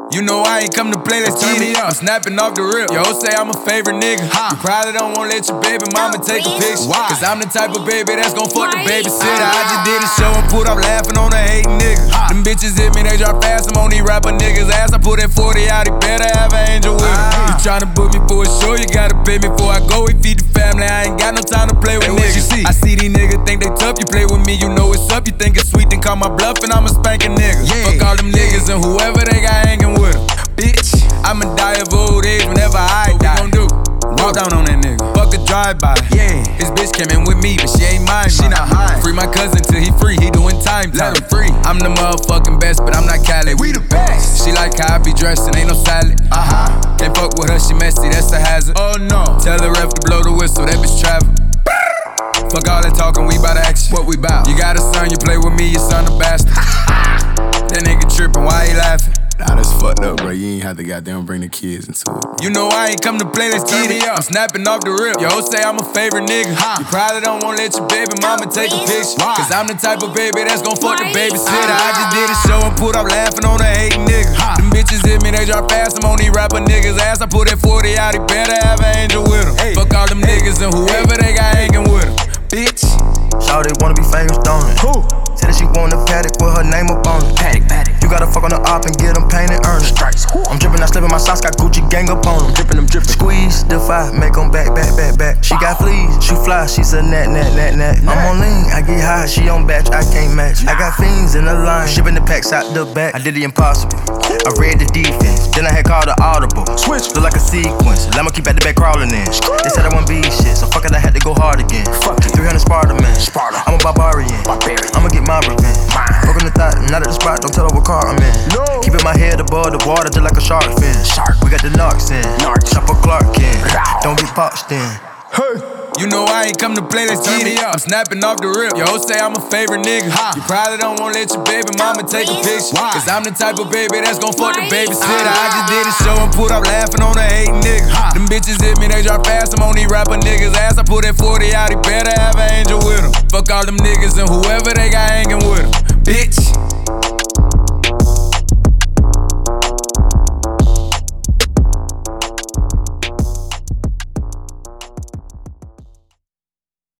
You know I ain't come to play, let's turn me up. I'm snapping off the rip. Yo, say I'm a favorite nigga. You probably don't wanna let your baby mama take a picture. Cause I'm the type of baby that's gon' fuck the babysitter. I just did a show and put up laughing on a hating nigga. Them bitches hit me, they drop fast. I'm on these rapper niggas' ass. I put that 40 out, he better have an angel with him. You tryna book me for a show, you gotta pay me before I go. We feed the family, I ain't got no time to play with niggas. I see these niggas think they tough, you play with me, you know it's up. You think it's sweet, then call my bluff and I'ma spank a nigga. Fuck all them niggas and whoever they got hanging with them. Bitch, I'ma die of old age whenever I die. What we gon' do? Walk down on that nigga. Fuck a drive-by. Yeah. His bitch came in with me, but she ain't mine. She not high. Free my cousin till he free. He doing time. Let him free. I'm the motherfucking best, but I'm not Cali. We the best. She like how I be dressed and ain't no salad. Can't fuck with her, she messy. That's a hazard. Oh no. Tell the ref to blow the whistle. That bitch travel. Fuck all that talking, we bout action. What we bout? You got a son, you play with me, your son a bastard. That nigga trippin', why he laughing? Nah, that's fucked up, bro. You ain't have to goddamn bring the kids into it. You know I ain't come to play, let's get it. I'm snapping off the rip. Yo, say I'm a favorite nigga. You probably don't wanna let your baby mama take a picture. Cause I'm the type of baby that's gon' fuck the babysitter. I just did a show and put up laughing on a hating nigga. Them bitches hit me, they drop fast. I'm on these rapper niggas' ass. I put that 40 out, he better have an angel with him. Fuck all them niggas and whoever they got hanging with him. Bitch. Shawty wanna be famous, don't it? Who? Said that she want a paddock with her name up on it. Paddock. You gotta fuck on the op and get them painted, earn it. I'm drippin', I slip in my socks, got Gucci gang up on them. I'm drippin'. Squeeze, defy, make them back. She got fleas, she fly, she's a net. I'm on lean, I get high, she on batch, I can't match. I got fiends in the line, shipping the packs out the back. I did the impossible, I read the defense, then I had called the audible. Switch, look like a sequence, I'ma keep at the back crawling in. They said I wouldn't be shit, so fuck it, I had to go hard again. 300 Sparta, man. I'm a barbarian. I'ma get my revenge. Fuck on the thought, not at the spot, don't tell her what car I'm in. Keeping my head above the water just like a shark fin. We got the narcs in, Chopper Clark in. Don't get popped in. You know I ain't come to play, let's get it. I'm snapping off the rip. Yo, say I'm a favorite nigga. You probably don't wanna let your baby mama take a picture. Cause I'm the type of baby that's gon' fuck the babysitter. I just did a show and put up laughing on a hating nigga. Them bitches hit me, they drop fast. I'm on these rapper niggas' ass. I put that 40 out, he better have an angel with him. Fuck all them niggas and whoever they got hanging with him. Bitch.